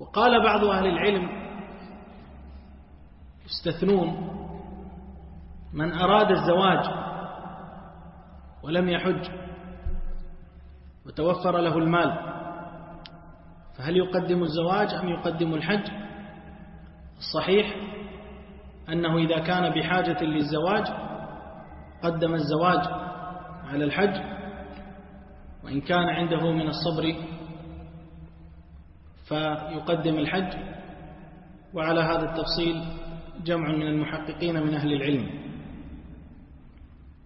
وقال بعض أهل العلم يستثنون من أراد الزواج ولم يحج وتوفر له المال، فهل يقدم الزواج أم يقدم الحج؟ الصحيح أنه إذا كان بحاجة للزواج قدم الزواج على الحج، وإن كان عنده من الصبر فيقدم الحج. وعلى هذا التفصيل جمع من المحققين من أهل العلم.